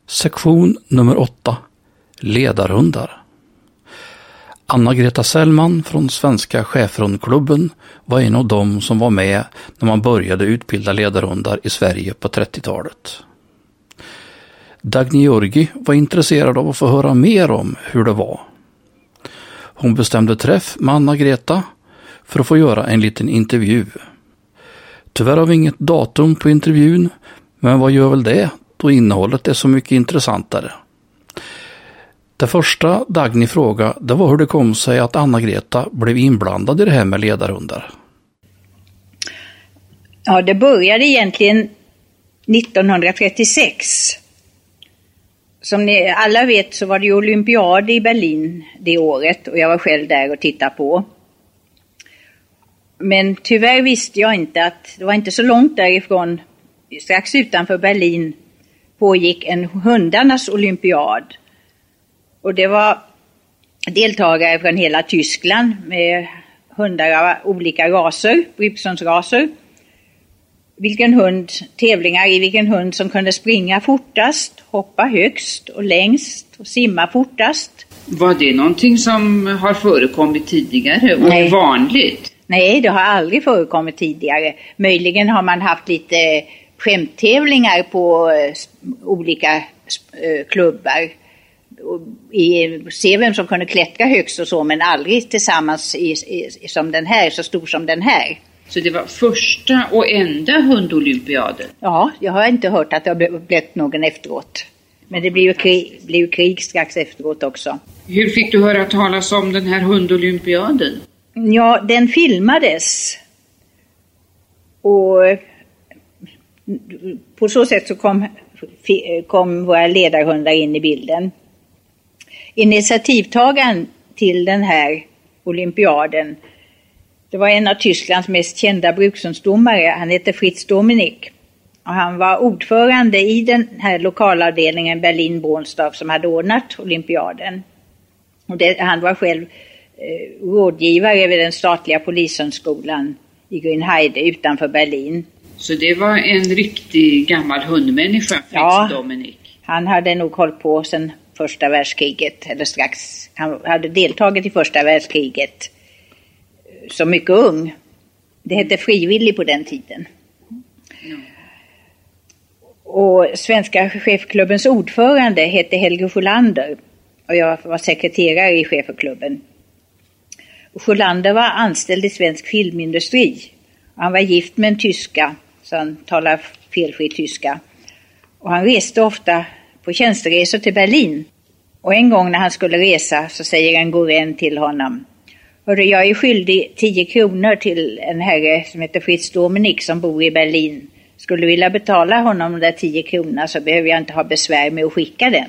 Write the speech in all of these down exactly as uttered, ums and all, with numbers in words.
Sektion nummer åtta. Ledarhundar. Anna-Greta Sellman från Svenska Schäferhundklubben var en av dem som var med när man började utbilda ledarhundar i Sverige på trettiotalet. Dagny Georgi var intresserad av att få höra mer om hur det var. Hon bestämde träff med Anna-Greta för att få göra en liten intervju. Tyvärr har vi inget datum på intervjun, men vad gör väl det då innehållet är så mycket intressantare. Det första Dagny frågade, det var hur det kom sig att Anna-Greta blev inblandad i det här med ledarhundar. Ja, det började egentligen nittonhundratrettiosex. Som ni alla vet så var det ju olympiad i Berlin det året och jag var själv där och tittade på. Men tyvärr visste jag inte att det var inte så långt därifrån, strax utanför Berlin, pågick en hundarnas olympiad. Och det var deltagare från hela Tyskland med hundar av olika raser, brukshundsraser. Vilken hund, tävlingar i vilken hund som kunde springa fortast, hoppa högst och längst och simma fortast. Var det någonting som har förekommit tidigare och Nej. är vanligt? Nej, det har aldrig förekommit tidigare. Möjligen har man haft lite skämttävlingar på olika klubbar. I, se vem som kunde klättra högst och så, men aldrig tillsammans i, i, som den här, så stor som den här. Så det var första och enda hundolympiaden? Ja, jag har inte hört att det har blivit någon efteråt. Men det blev ju krig, blev ju krig strax efteråt också. Hur fick du höra talas om den här hundolympiaden? Ja, den filmades. Och på så sätt så kom, kom våra ledarhundar in i bilden. Initiativtagaren till den här olympiaden, det var en av Tysklands mest kända brukshundsdomare. Han hette Fritz Dominik. Och han var ordförande i den här lokalavdelningen Berlin-Bornsdorf som hade ordnat olympiaden. Och det, han var själv eh, rådgivare vid den statliga polishundskolan i Grünheide utanför Berlin. Så det var en riktig gammal hundmänniska, Fritz ja, Dominik? Han hade nog hållit på sedan första världskriget, eller strax. Han hade deltagit i första världskriget som mycket ung. Det hette frivillig på den tiden. Mm. Och Svenska Schäferklubbens ordförande hette Helge Sjölander. Och jag var sekreterare i Schäferklubben. Sjölander var anställd i svensk filmindustri. Han var gift med en tyska, så han talar felfri tyska. Och han reste ofta på tjänsteresor till Berlin. Och en gång när han skulle resa så säger en god vän till honom: hörde, jag är skyldig tio kronor till en herre som heter Fritz Dominik som bor i Berlin. Skulle du vilja betala honom de där tio kronorna så behöver jag inte ha besvär med att skicka den.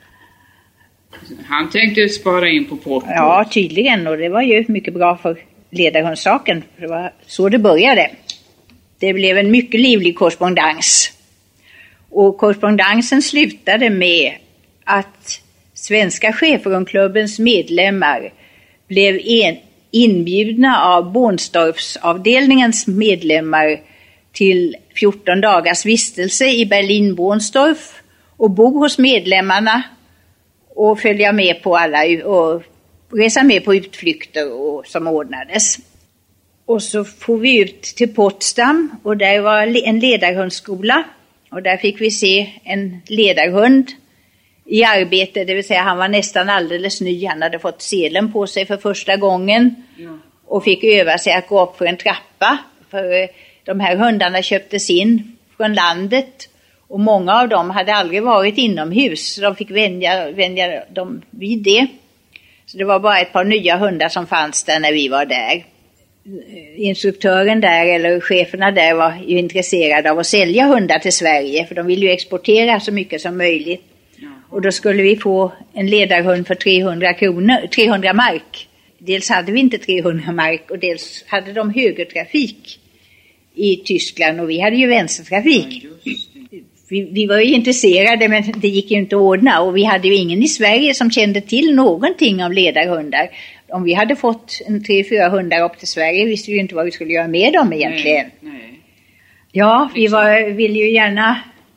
Han tänkte spara in på portot. Ja, tydligen. Och det var ju mycket bra för ledarhundssaken. Det var så det började. Det blev en mycket livlig korrespondens. Och korrespondensen slutade med att Svenska Schäferhundklubbens medlemmar blev en, inbjudna av Bornsdorfsavdelningens medlemmar till fjorton dagars vistelse i Berlin-Bornsdorf och bo hos medlemmarna och följa med på alla och resa med på utflykter och, som ordnades. Och så får vi ut till Potsdam och där var en ledarhundsskola och där fick vi se en ledarhund i arbete, det vill säga han var nästan alldeles ny, han hade fått selen på sig för första gången ja. Och fick öva sig att gå upp för en trappa, för de här hundarna köptes in från landet och många av dem hade aldrig varit inomhus, så de fick vänja, vänja dem vid det. Så det var bara ett par nya hundar som fanns där när vi var där. Instruktören där, eller cheferna där, var ju intresserade av att sälja hundar till Sverige, för de ville ju exportera så mycket som möjligt. Och då skulle vi få en ledarhund för trehundra kronor, trehundra mark. Dels hade vi inte trehundra mark och dels hade de högertrafik i Tyskland och vi hade ju vänstertrafik. Vi, vi var ju intresserade men det gick ju inte att ordna och vi hade ju ingen i Sverige som kände till någonting om ledarhundar. Om vi hade fått en tre, fyra hundar upp till Sverige visste vi ju inte vad vi skulle göra med dem egentligen. Nej, nej. Ja, vi var, ville ju gärna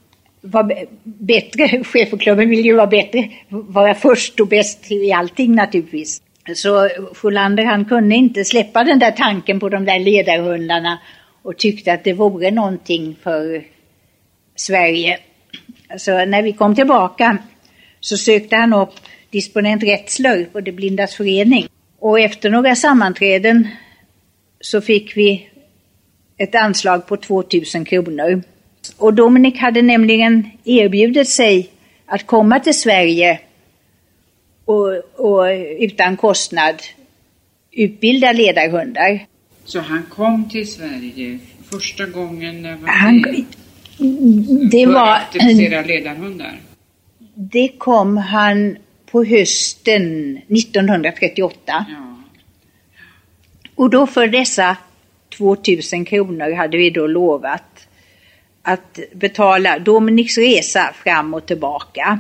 vara b- bättre. Schäferklubben vill ju vara bättre, vara först och bäst i allting naturligtvis. Så Sjölander, han kunde inte släppa den där tanken på de där ledarhundarna och tyckte att det vore någonting för Sverige. Så när vi kom tillbaka så sökte han upp disponent Rätzler på Det blindas förening. Och efter några sammanträden så fick vi ett anslag på tvåtusen kronor. Och Dominik hade nämligen erbjudit sig att komma till Sverige och, och utan kostnad utbilda ledarhundar. Så han kom till Sverige första gången när Han, det för var, att utbildera ledarhundar? Det kom han på hösten nittonhundratrettioåtta. Ja. Och då för dessa tvåtusen kronor hade vi då lovat att betala Dominiks resa fram och tillbaka.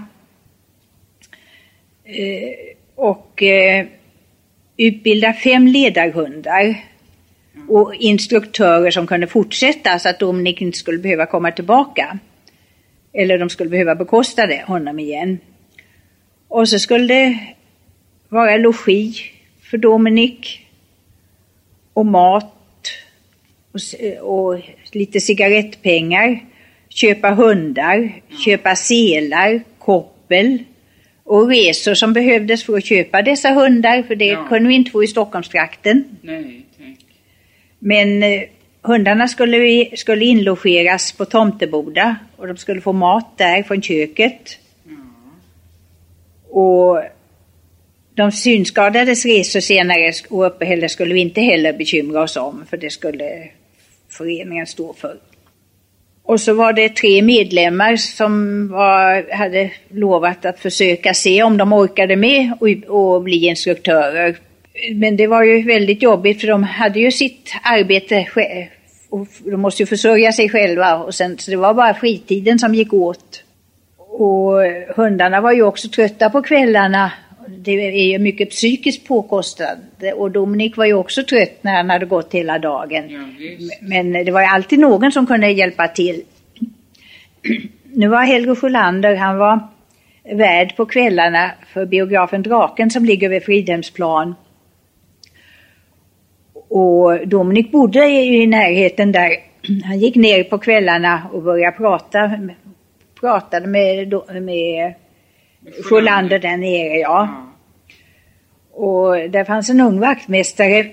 Eh, och eh, utbilda fem ledarhundar och instruktörer som kunde fortsätta så att Dominik inte skulle behöva komma tillbaka. Eller de skulle behöva bekosta det, honom igen. Och så skulle det vara logi för Dominik och mat och, och lite cigarettpengar, köpa hundar, mm. köpa selar, koppel och resor som behövdes för att köpa dessa hundar, för det ja. kunde vi inte få i Stockholmstrakten. Nej, tack. Men eh, hundarna skulle, vi, skulle inlogeras på Tomteboda och de skulle få mat där från köket. Mm. Och de synskadades resor senare och uppehälle skulle vi inte heller bekymra oss om, för det skulle föreningen stå för. Och så var det tre medlemmar som var, hade lovat att försöka se om de orkade med och, och bli instruktörer. Men det var ju väldigt jobbigt, för de hade ju sitt arbete och de måste ju försörja sig själva, och sen, så det var bara fritiden som gick åt. Och hundarna var ju också trötta på kvällarna. Det är ju mycket psykiskt påkostande, och Dominik var ju också trött när han hade gått hela dagen. Ja, men det var ju alltid någon som kunde hjälpa till. Nu var Helge Sjölander, han var värd på kvällarna för biografen Draken som ligger vid Fridhemsplan. Och Dominik bodde i närheten där. Han gick ner på kvällarna och började prata, pratade med, med Sjölander där nere, ja. Mm. Och där fanns en ung vaktmästare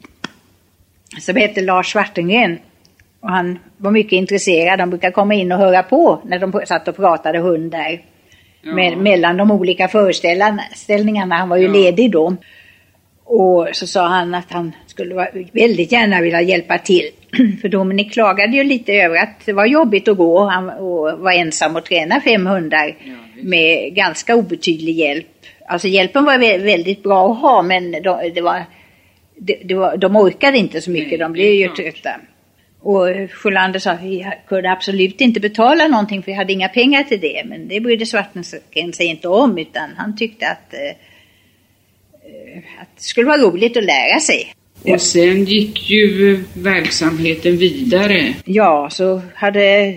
som hette Lars Svartengren. Och han var mycket intresserad. De brukade komma in och höra på när de satt och pratade hund där. Ja. Med, mellan de olika föreställningarna. Han var ju ja. ledig då. Och så sa han att han skulle väldigt gärna vilja hjälpa till. För Dominik klagade ju lite över att det var jobbigt att gå. Han och var ensam och träna fem hundar ja, med ganska obetydlig hjälp. Alltså hjälpen var väldigt bra att ha, men de, det var, det, det var, de orkade inte så mycket. Nej, de blev ju trötta. Och Sjölander sa att vi kunde absolut inte betala någonting, för vi hade inga pengar till det. Men det brydde Svartengren sig inte om, utan han tyckte att, eh, att det skulle vara roligt att lära sig. Och sen gick ju verksamheten vidare. Ja, så hade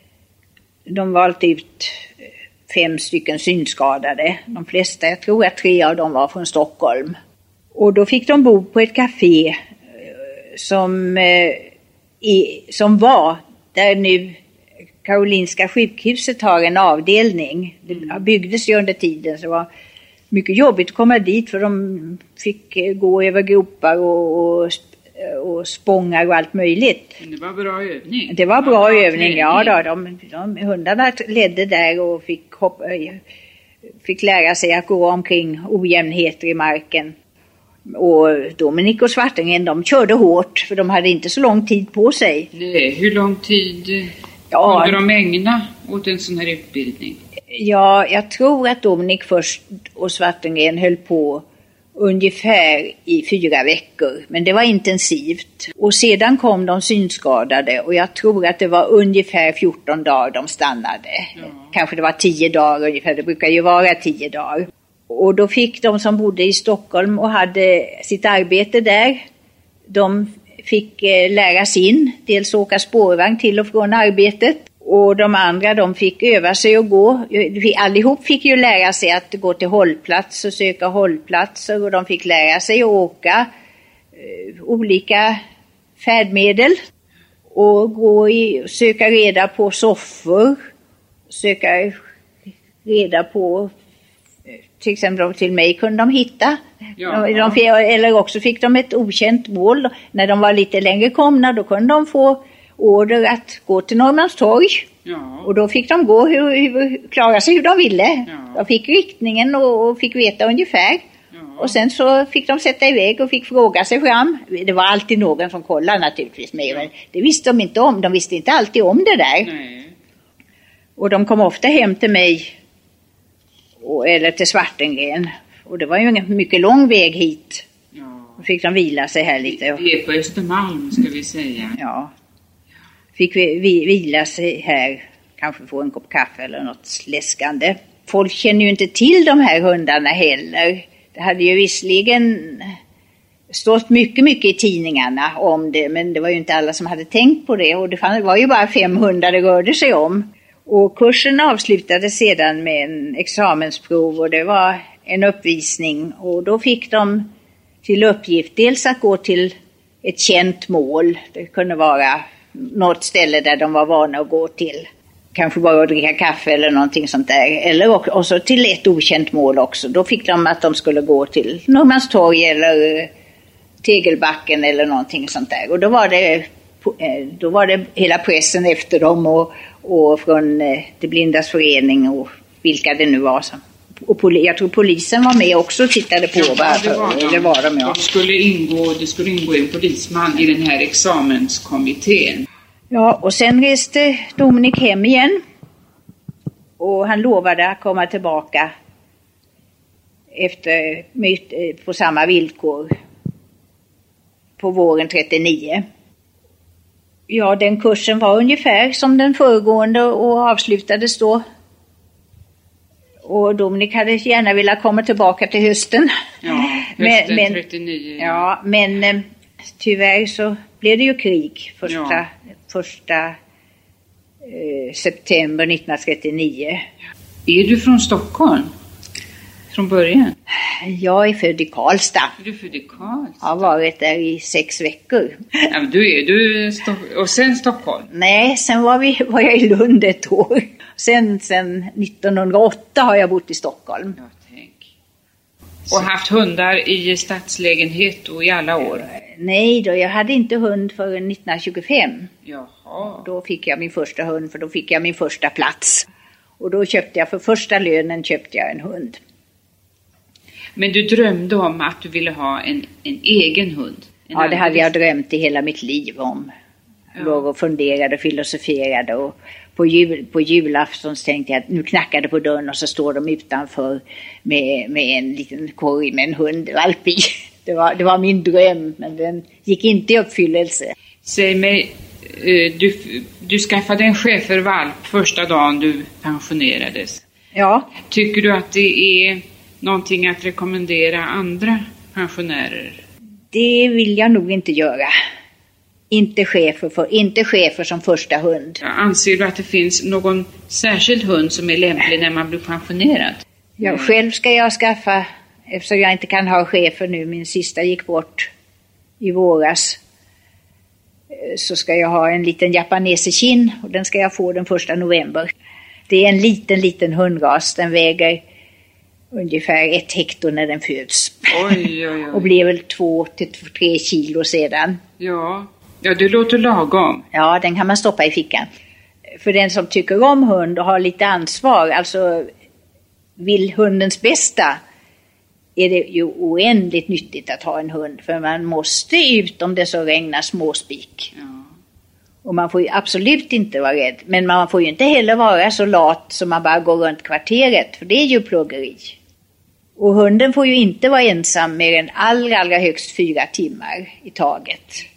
de valt ut fem stycken synskadade. De flesta, jag tror att tre av dem var från Stockholm. Och då fick de bo på ett café som, eh, i, som var där nu Karolinska sjukhuset har en avdelning. Det byggdes ju under tiden, så det var mycket jobbigt att komma dit, för de fick gå över gropar och, och, och spångar och allt möjligt. Men det var bra övning. Det var bra ja, övning, ja. Då, de, de, hundarna ledde där och fick, hoppa, fick lära sig att gå omkring ojämnheter i marken. Och Dominik och Svartengren, de körde hårt, för de hade inte så lång tid på sig. Nej, hur lång tid ja. kunde de ägna åt en sån här utbildning? Ja, jag tror att Dominik först och Svartengren höll på ungefär i fyra veckor. Men det var intensivt. Och sedan kom de synskadade, och jag tror att det var ungefär fjorton dagar de stannade. Ja. Kanske det var tio dagar ungefär, det brukar ju vara tio dagar. Och då fick de som bodde i Stockholm och hade sitt arbete där, de fick eh, lära sig in, dels åka spårvagn till och från arbetet. Och de andra, de fick öva sig att gå. Allihop fick ju lära sig att gå till hållplats och söka hållplatser. Och de fick lära sig att åka eh, olika färdmedel. Och gå i, söka reda på soffor. Söka reda på, till exempel till mig kunde de hitta. Ja. De, de, eller också fick de ett okänt mål. När de var lite längre komna, då kunde de få order att gå till Norrmalmstorg. Ja. Och då fick de gå hur, hur, klara sig hur de ville. Ja. De fick riktningen och, och fick veta ungefär. Ja. Och sen så fick de sätta iväg och fick fråga sig fram. Det var alltid någon som kollade naturligtvis med. Ja. Men det visste de inte om. De visste inte alltid om det där. Nej. Och de kom ofta hem till mig. Och, eller till Svartengren. Och det var ju en mycket lång väg hit. Ja. Då fick de vila sig här lite. Det är på Östermalm ska vi säga. Ja. Fick vi, vi vila sig här. Kanske få en kopp kaffe eller något läskande. Folk känner ju inte till de här hundarna heller. Det hade ju visserligen stått mycket, mycket i tidningarna om det. Men det var ju inte alla som hade tänkt på det. Och det, fann, det var ju bara fem hundar det rörde sig om. Och kursen avslutades sedan med en examensprov. Och det var en uppvisning. Och då fick de till uppgift dels att gå till ett känt mål. Det kunde vara något ställe där de var vana att gå till. Kanske bara att dricka kaffe eller någonting sånt där. Eller också till ett okänt mål också. Då fick de att de skulle gå till Norrmalmstorg eller Tegelbacken eller någonting sånt där. Och då var det, då var det hela pressen efter dem och, och från det blindas förening och vilka det nu var som. Och poli- jag tror polisen var med också och tittade på. Ja, det var de. Det var de, ja. De skulle ingå, det skulle ingå en polisman i den här examenskommittén. Ja, och sen reste Dominik hem igen. Och han lovade att komma tillbaka efter, på samma villkor på våren trettionio. Ja, den kursen var ungefär som den föregående och avslutades då. Och Dominik hade gärna velat komma tillbaka till hösten. Ja, hösten men, trettionio. Ja, men eh, tyvärr så blev det ju krig första, ja. första eh, september nittonhundratrettionio. Är du från Stockholm? Från början? Jag är född i Karlstad. Är du född i Karlstad? Jag har varit där i sex veckor. Ja, men du är du Sto- och sen Stockholm? Nej, sen var, vi, var jag i Lund ett år. Sen, sen nittonhundraåtta har jag bott i Stockholm. Ja, tänk. Och haft hundar i stadslägenhet och i alla år? Nej då, jag hade inte hund förrän nittonhundratjugofem. Jaha. Då fick jag min första hund, för då fick jag min första plats. Och då köpte jag, för första lönen köpte jag en hund. Men du drömde om att du ville ha en, en egen hund? En ja, det hade jag drömt i hela mitt liv om. Jag ja. låg och funderade och filosoferade. Och på, jul, på julafton tänkte jag att nu knackar det på dörren och så står de utanför med, med en liten korg med en hundvalp i. Det var, det var min dröm, men den gick inte i uppfyllelse. Säg mig, du, du skaffade en schäfervalp första dagen du pensionerades. Ja. Tycker du att det är någonting att rekommendera andra pensionärer? Det vill jag nog inte göra. Inte chefer, för, inte chefer som första hund. Ja, anser du att det finns någon särskild hund som är lämplig när man blir pensionerad? Ja, mm. Själv ska jag skaffa, eftersom jag inte kan ha chefer nu, min sista gick bort i våras, så ska jag ha en liten japanesekin och den ska jag få den första november. Det är en liten, liten hundras. Den väger ungefär ett hektar när den föds. Oj, oj, oj. Och blir väl två till tre kilo sedan. Ja. Ja, det låter lagom. Ja, den kan man stoppa i fickan. För den som tycker om hund och har lite ansvar, alltså vill hundens bästa, är det ju oändligt nyttigt att ha en hund. För man måste ut om det så regnar småspik. Ja. Och man får ju absolut inte vara rädd. Men man får ju inte heller vara så lat som man bara går runt kvarteret. För det är ju pluggeri. Och hunden får ju inte vara ensam mer än allra, allra högst fyra timmar i taget.